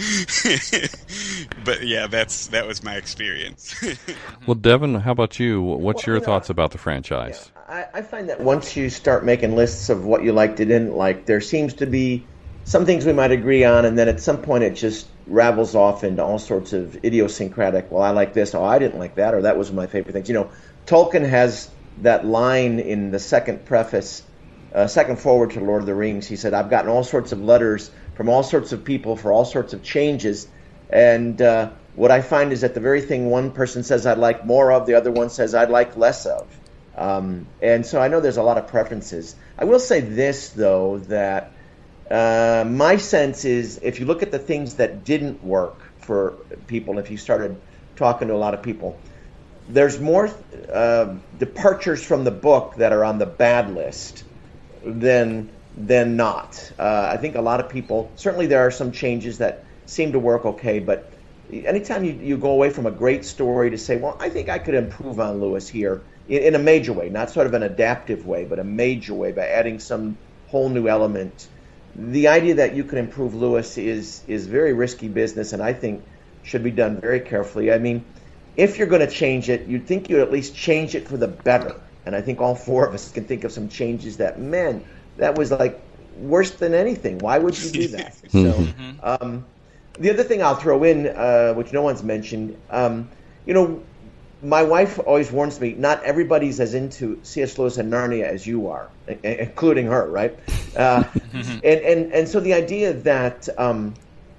but yeah, that's that was my experience. Well, Devin, how about you? What's Well, your you know, thoughts about the franchise? I, I find that once you start making lists of what you liked and didn't like, there seems to be some things we might agree on, and then at some point it just ravels off into all sorts of idiosyncratic, well, I like this, oh, I didn't like that, or that was my favorite things. You know, Tolkien has that line in the second preface, Uh, second forward to Lord of the Rings. He said, I've gotten all sorts of letters from all sorts of people for all sorts of changes, and uh, what I find is that the very thing one person says I'd like more of, the other one says I'd like less of. Um, and so I know there's a lot of preferences. I will say this, though, that uh, my sense is if you look at the things that didn't work for people, if you started talking to a lot of people, there's more uh, departures from the book that are on the bad list than than not. Uh, I think a lot of people, certainly there are some changes that seem to work okay, but anytime you, you go away from a great story to say, well, I think I could improve on Lewis here in, in a major way, not sort of an adaptive way, but a major way by adding some whole new element. The idea that you can improve Lewis is is very risky business, and I think should be done very carefully. I mean, if you're going to change it, you'd think you'd at least change it for the better. And I think all four of us can think of some changes that, man, that was like worse than anything. Why would you do that? So, um, the other thing I'll throw in, uh, which no one's mentioned, um, you know, my wife always warns me, not everybody's as into C S. Lewis and Narnia as you are, including her, right? Uh, and, and, and so the idea that, um,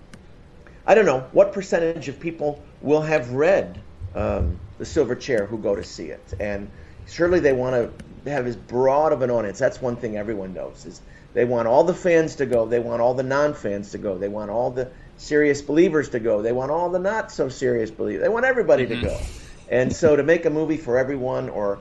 I don't know, what percentage of people will have read um, The Silver Chair who go to see it? And surely they want to have as broad of an audience. That's one thing everyone knows, is they want all the fans to go. They want all the non-fans to go. They want all the serious believers to go. They want all the not-so-serious believers. They want everybody mm-hmm. to go. And so to make a movie for everyone or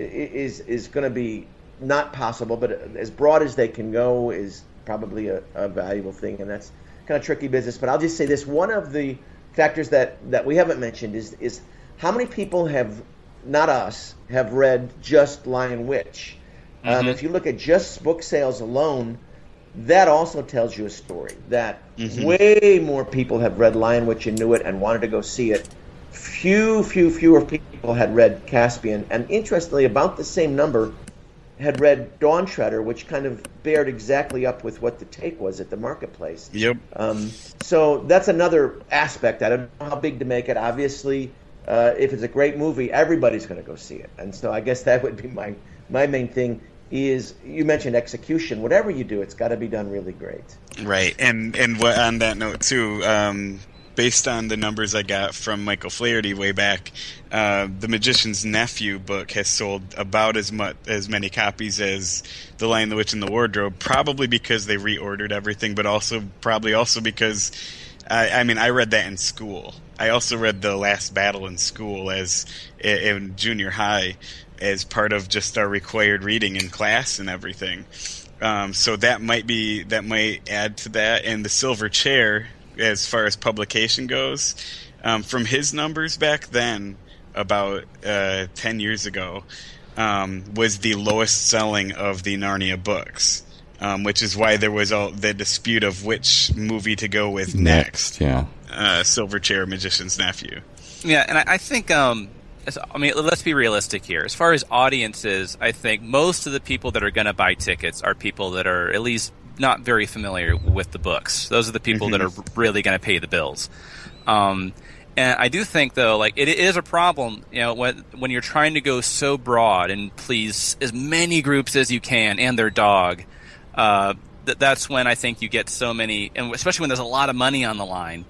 is is going to be not possible, but as broad as they can go is probably a, a valuable thing, and that's kind of tricky business. But I'll just say this. One of the factors that, that we haven't mentioned is is how many people have not us, have read just Lion Witch. Um, mm-hmm. If you look at just book sales alone, that also tells you a story, that mm-hmm. way more people have read Lion Witch and knew it and wanted to go see it. Few, few, fewer people had read Caspian, and interestingly, about the same number had read Dawn Treader, which kind of bared exactly up with what the take was at the marketplace. Yep. Um, so that's another aspect. I don't know how big to make it. Obviously, Uh, if it's a great movie, everybody's going to go see it. And so I guess that would be my, my main thing is, you mentioned execution. Whatever you do, it's got to be done really great. Right. And and what, on that note, too, um, based on the numbers I got from Michael Flaherty way back, uh, The Magician's Nephew book has sold about as much as many copies as The Lion, the Witch, and the Wardrobe, probably because they reordered everything, but also probably also because, I, I mean, I read that in school. I also read The Last Battle in school as in junior high as part of just our required reading in class and everything. Um, so that might be that might add to that. And The Silver Chair, as far as publication goes, um, from his numbers back then, about uh, ten years ago, um, was the lowest selling of the Narnia books. Um, which is why there was all the dispute of which movie to go with next. Next, yeah. Uh, Silver Chair, Magician's Nephew. Yeah, and I, I think, um, I mean, let's be realistic here. As far as audiences, I think most of the people that are going to buy tickets are people that are at least not very familiar with the books. Those are the people mm-hmm. that are really going to pay the bills. Um, and I do think, though, like it is a problem, you know, when when you're trying to go so broad and please as many groups as you can and their dog. Uh, th- that's when I think you get so many, and especially when there's a lot of money on the line.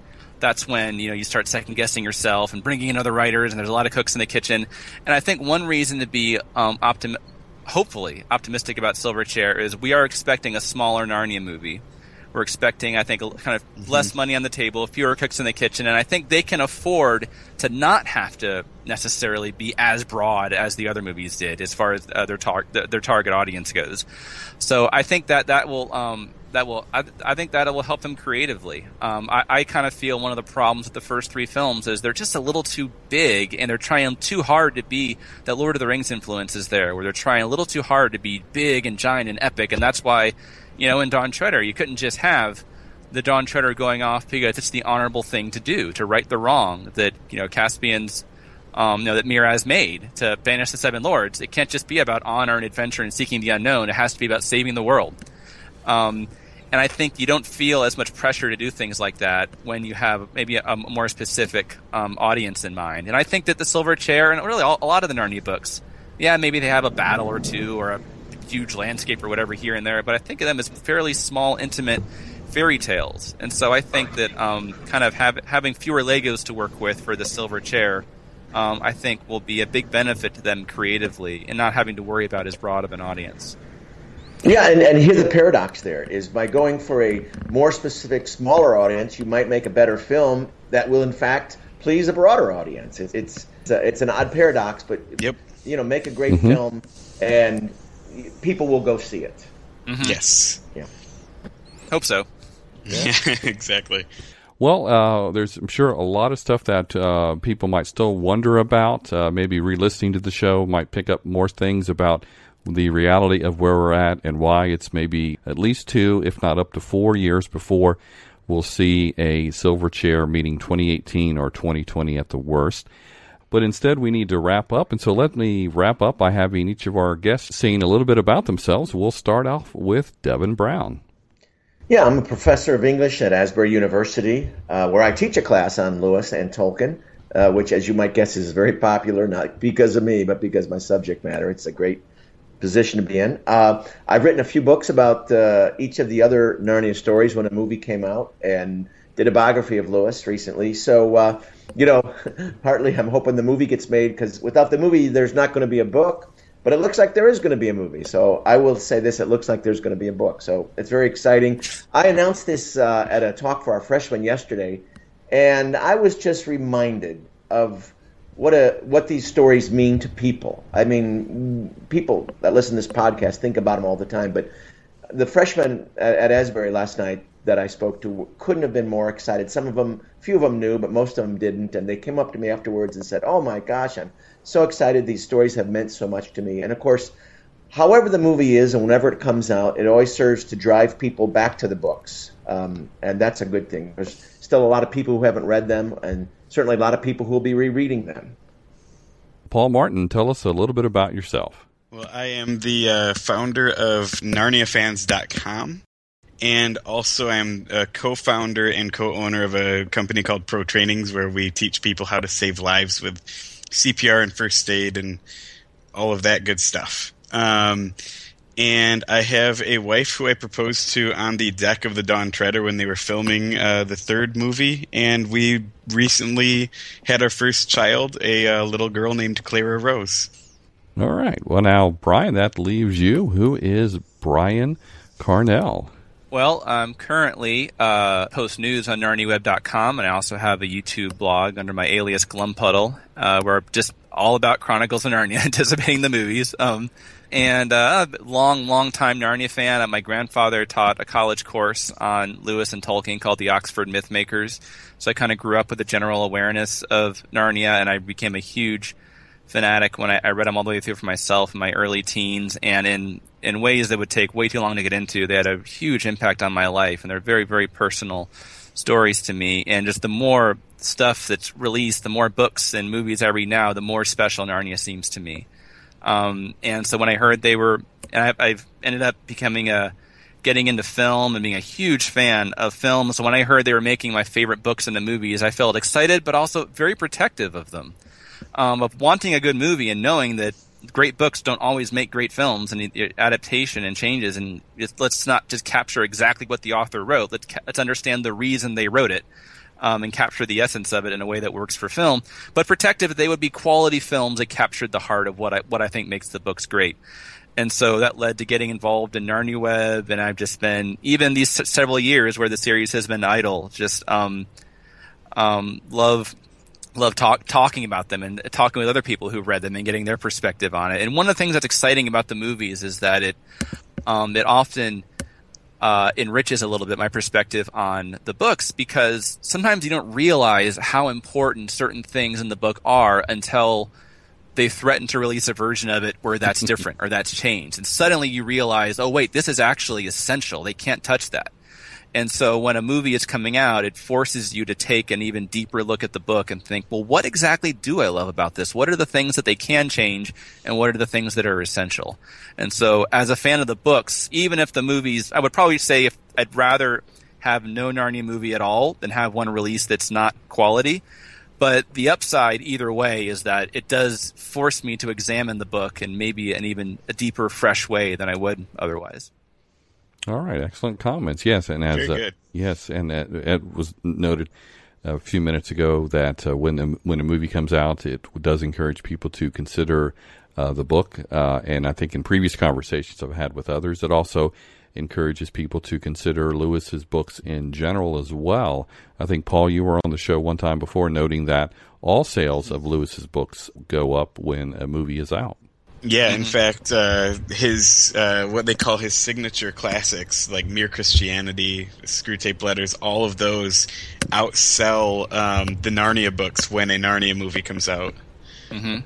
that's when, you know, you start second guessing yourself and bringing in other writers, and there's a lot of cooks in the kitchen. And I think one reason to be um, optim- hopefully optimistic about Silverchair is we are expecting a smaller Narnia movie. We're expecting, I think, a, kind of mm-hmm. less money on the table, fewer cooks in the kitchen, and I think they can afford to not have to necessarily be as broad as the other movies did as far as uh, their, tar- their target audience goes. So I think that that will um, that will I, I think that will help them creatively. Um, I, I kind of feel one of the problems with the first three films is they're just a little too big, and they're trying too hard to be that Lord of the Rings influence is there, where they're trying a little too hard to be big and giant and epic, and that's why. You know, in Dawn Treader, you couldn't just have the Dawn Treader going off because it's the honorable thing to do, to right the wrong that, you know, Caspian's, um, you know, that Miraz made to banish the Seven Lords. It can't just be about honor and adventure and seeking the unknown. It has to be about saving the world. Um, and I think you don't feel as much pressure to do things like that when you have maybe a, a more specific um, audience in mind. And I think that the Silver Chair, and really all, a lot of the Narnia books, yeah, maybe they have a battle or two or a huge landscape or whatever here and there, but I think of them as fairly small, intimate fairy tales. And so I think that um, kind of have, having fewer Legos to work with for the Silver Chair, um, I think will be a big benefit to them creatively and not having to worry about as broad of an audience. Yeah, and, and here's the paradox there, is by going for a more specific, smaller audience, you might make a better film that will, in fact, please a broader audience. It's it's, it's, a, it's an odd paradox, but, yep. you know, make a great mm-hmm. film and people will go see it. Mm-hmm. Yes. Yeah. Hope so. Yeah, exactly. Well, uh, there's, I'm sure, a lot of stuff that uh, people might still wonder about. Uh, maybe re-listening to the show might pick up more things about the reality of where we're at and why it's maybe at least two, if not up to four years before we'll see a Silverchair, meaning twenty eighteen or twenty twenty at the worst. But instead, we need to wrap up. And so let me wrap up by having each of our guests saying a little bit about themselves. We'll start off with Devin Brown. Yeah, I'm a professor of English at Asbury University, uh, where I teach a class on Lewis and Tolkien, uh, which, as you might guess, is very popular, not because of me, but because of my subject matter. It's a great position to be in. Uh, I've written a few books about uh, each of the other Narnia stories when a movie came out, and did a biography of Lewis recently. So, uh, you know, partly I'm hoping the movie gets made, because without the movie, there's not going to be a book. But it looks like there is going to be a movie. So I will say this, it looks like there's going to be a book. So it's very exciting. I announced this uh, at a talk for our freshmen yesterday, and I was just reminded of what a what these stories mean to people. I mean, people that listen to this podcast think about them all the time. But the freshmen at, at Asbury last night that I spoke to couldn't have been more excited. Some of them, a few of them knew, but most of them didn't. And they came up to me afterwards and said, oh my gosh, I'm so excited. These stories have meant so much to me. And of course, however the movie is and whenever it comes out, it always serves to drive people back to the books. Um, and that's a good thing. There's still a lot of people who haven't read them, and certainly a lot of people who will be rereading them. Paul Martin, tell us a little bit about yourself. Well, I am the uh, founder of Narnia Fans dot com. And also I'm a co-founder and co-owner of a company called Pro Trainings, where we teach people how to save lives with C P R and first aid and all of that good stuff. Um, and I have a wife who I proposed to on the deck of the Dawn Treader when they were filming uh, the third movie. And we recently had our first child, a uh, little girl named Clara Rose. All right. Well, now, Brian, that leaves you. Who is Brian Carnell? Well, I'm currently uh, post news on Narnia Web dot com, and I also have a YouTube blog under my alias Glumpuddle, uh, where I'm just all about Chronicles of Narnia, anticipating the movies. Um, and uh, long, long time Narnia fan. My grandfather taught a college course on Lewis and Tolkien called the Oxford Mythmakers, so I kind of grew up with a general awareness of Narnia, and I became a huge fanatic when I, I read them all the way through for myself in my early teens, and in in ways that would take way too long to get into. They had a huge impact on my life, and they're very, very personal stories to me. And just the more stuff that's released, the more books and movies I read now, the more special Narnia seems to me. Um, and so when I heard they were, and I, I've ended up becoming a, getting into film and being a huge fan of film. So when I heard they were making my favorite books into movies, I felt excited, but also very protective of them. Um, of wanting a good movie and knowing that great books don't always make great films, and adaptation and changes, and just, let's not just capture exactly what the author wrote. Let's, let's understand the reason they wrote it. um, and capture the essence of it in a way that works for film. But Protective, they would be quality films that captured the heart of what I what I think makes the books great. And so that led to getting involved in Narnia Web, and I've just been, even these several years where the series has been idle, just um, um, love love talk, talking about them and talking with other people who've read them and getting their perspective on it. And one of the things that's exciting about the movies is that it um, it often uh, enriches a little bit my perspective on the books, because sometimes you don't realize how important certain things in the book are until they threaten to release a version of it where that's different or that's changed. And suddenly you realize, oh, wait, this is actually essential. They can't touch that. And so when a movie is coming out, it forces you to take an even deeper look at the book and think, well, what exactly do I love about this? What are the things that they can change, and what are the things that are essential? And so as a fan of the books, even if the movies, I would probably say if I'd rather have no Narnia movie at all than have one release that's not quality. But the upside either way is that it does force me to examine the book in maybe an even a deeper, fresh way than I would otherwise. All right, excellent comments. Yes, and as Very uh, good. yes, and uh, it was noted a few minutes ago that uh, when a, when a movie comes out, it does encourage people to consider uh, the book. Uh, and I think in previous conversations I've had with others, it also encourages people to consider Lewis's books in general as well. I think, Paul, you were on the show one time before noting that all sales of Lewis's books go up when a movie is out. Yeah, in fact, uh, his uh, what they call his signature classics, like Mere Christianity, Screwtape Letters, all of those outsell um, the Narnia books when a Narnia movie comes out. Mm-hmm.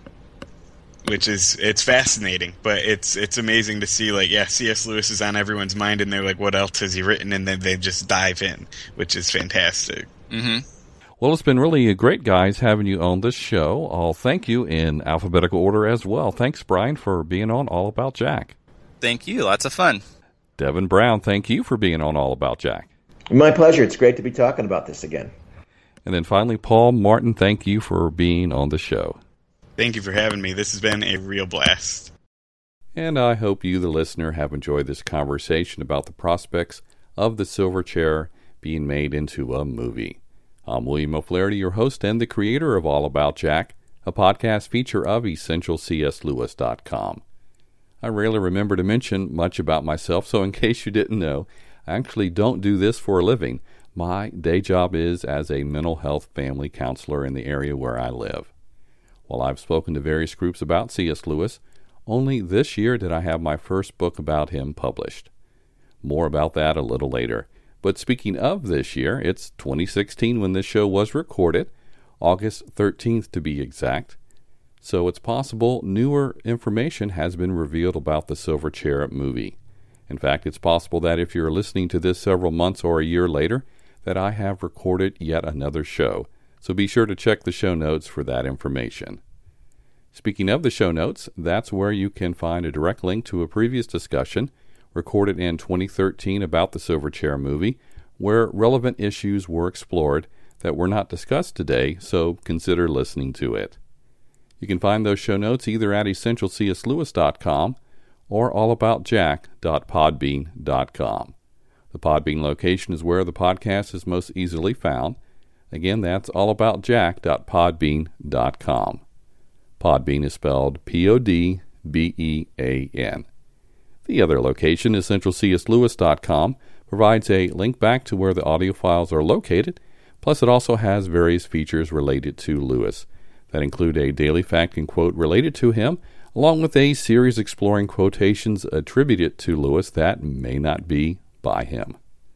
Which is, it's fascinating, but it's it's amazing to see, like, yeah, C S. Lewis is on everyone's mind, and they're like, what else has he written? And then they just dive in, which is fantastic. Mm-hmm. Well, it's been really great, guys, having you on this show. I'll thank you in alphabetical order as well. Thanks, Brian, for being on All About Jack. Thank you. Lots of fun. Devin Brown, thank you for being on All About Jack. My pleasure. It's great to be talking about this again. And then finally, Paul Martin, thank you for being on the show. Thank you for having me. This has been a real blast. And I hope you, the listener, have enjoyed this conversation about the prospects of the Silver Chair being made into a movie. I'm William O'Flaherty, your host and the creator of All About Jack, a podcast feature of essential c s lewis dot com. I rarely remember to mention much about myself, so in case you didn't know, I actually don't do this for a living. My day job is as a mental health family counselor in the area where I live. While I've spoken to various groups about C S. Lewis, only this year did I have my first book about him published. More about that a little later. But speaking of this year, it's twenty sixteen when this show was recorded, August thirteenth to be exact. So it's possible newer information has been revealed about the Silver Chair movie. In fact, it's possible that if you're listening to this several months or a year later, that I have recorded yet another show. So be sure to check the show notes for that information. Speaking of the show notes, that's where you can find a direct link to a previous discussion recorded in twenty thirteen about the Silver Chair movie, where relevant issues were explored that were not discussed today, so consider listening to it. You can find those show notes either at essential c s lewis dot com or all about jack dot podbean dot com. The Podbean location is where the podcast is most easily found. Again, that's all about jack dot podbean dot com. Podbean is spelled P O D B E A N. The other location, essential c s lewis dot com, provides a link back to where the audio files are located, plus it also has various features related to Lewis that include a daily fact and quote related to him, along with a series exploring quotations attributed to Lewis that may not be by him.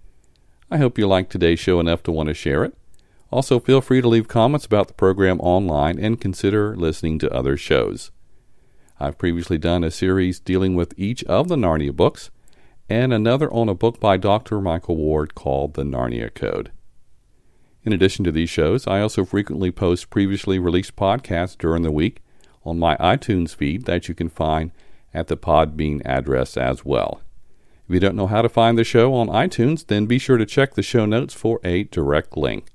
I hope you liked today's show enough to want to share it. Also, feel free to leave comments about the program online and consider listening to other shows. I've previously done a series dealing with each of the Narnia books, and another on a book by Doctor Michael Ward called The Narnia Code. In addition to these shows, I also frequently post previously released podcasts during the week on my iTunes feed that you can find at the Podbean address as well. If you don't know how to find the show on iTunes, then be sure to check the show notes for a direct link.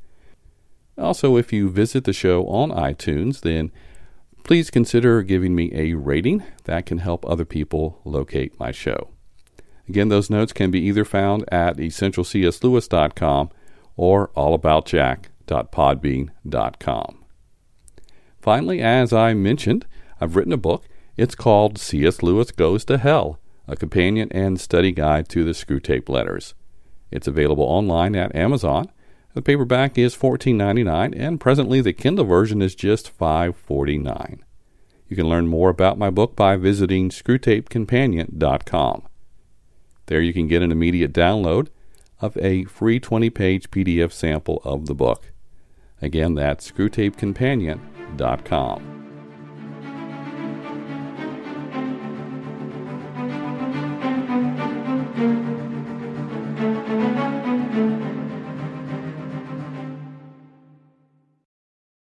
Also, if you visit the show on iTunes, then please consider giving me a rating. That can help other people locate my show. Again, those notes can be either found at essential c s lewis dot com or all about jack dot podbean dot com. Finally, as I mentioned, I've written a book. It's called C S. Lewis Goes to Hell, a companion and study guide to the Screwtape Letters. It's available online at Amazon. The paperback is fourteen ninety-nine dollars, and presently the Kindle version is just five forty-nine. You can learn more about my book by visiting screwtape companion dot com. There you can get an immediate download of a free twenty-page P D F sample of the book. Again, that's screwtape companion dot com.